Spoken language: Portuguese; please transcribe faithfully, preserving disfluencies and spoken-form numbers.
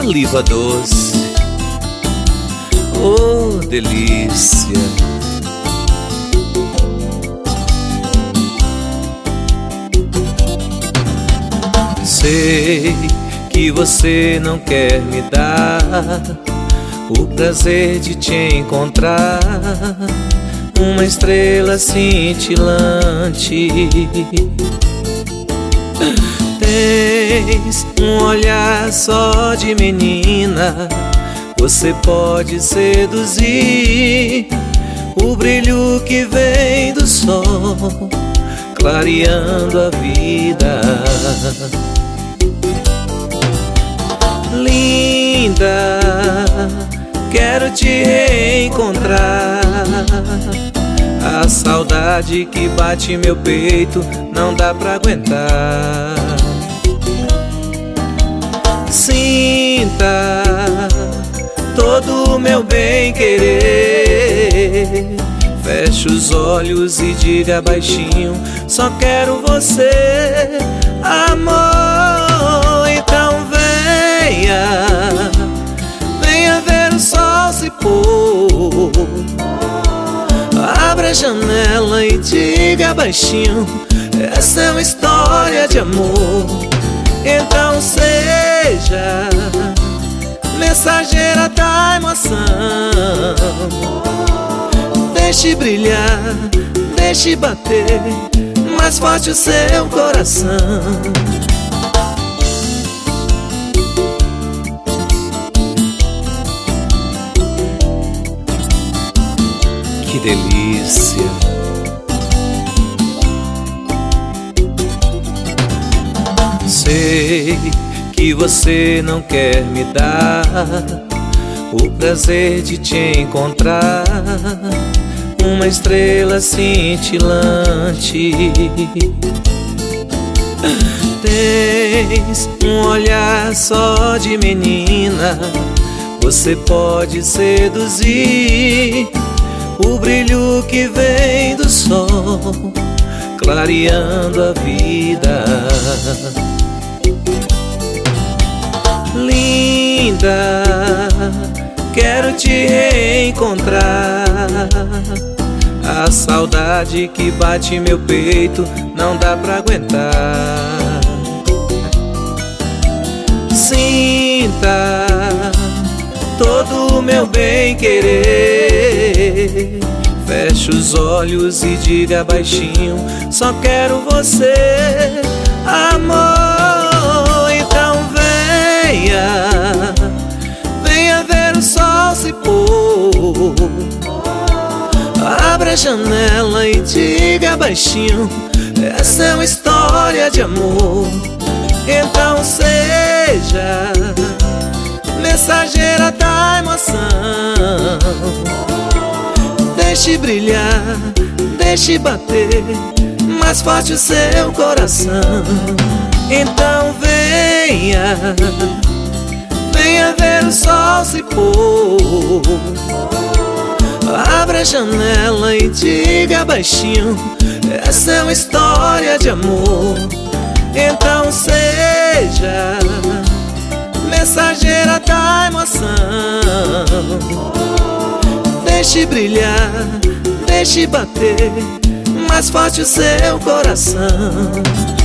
saliva doce, oh delícia. Sei que você não quer me dar o prazer de te encontrar, uma estrela cintilante. Tens um olhar só de menina, você pode seduzir o brilho que vem do sol, clareando a vida. Linda, quero te reencontrar. A saudade que bate meu peito não dá pra aguentar. Sinta todo o meu bem querer. Feche os olhos e diga baixinho: só quero você, amor. Então venha, venha ver o sol se pôr. Abra a janela e diga baixinho: essa é uma história de amor. Então seja mensageira da emoção. Deixe brilhar, deixe bater mais forte o seu coração. Que delícia. Sei que você não quer me dar o prazer de te encontrar, uma estrela cintilante. Tens um olhar só de menina, você pode seduzir o brilho que vem do sol, clareando a vida. Linda, quero te reencontrar. A saudade que bate meu peito não dá pra aguentar. Sinta todo o meu bem querer. Feche os olhos e diga baixinho: só quero você, amor. Então venha, venha ver o sol se pôr. Abra a janela e diga baixinho: essa é uma história de amor. Então seja mensageira da emoção. Deixe brilhar, deixe bater mais forte o seu coração. Então venha, venha ver o sol se pôr. Abra a janela e diga baixinho: essa é uma história de amor. Então seja mensageira da emoção. Deixe brilhar, deixe bater mais forte o seu coração.